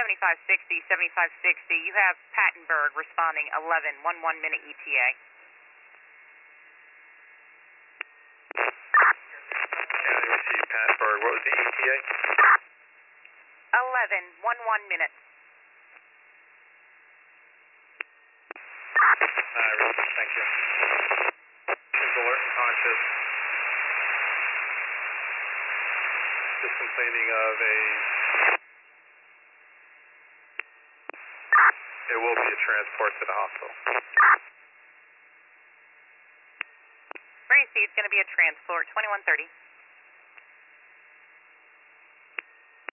7560, 7560. You have Pattenberg responding 11, 1 minute ETA. County received Pattenberg. What was the ETA? 11, 1 minute. Thank you. Alert and conscious. Just complaining of it will be a transport to the hospital. Where you see it's going to be a transport, 2130.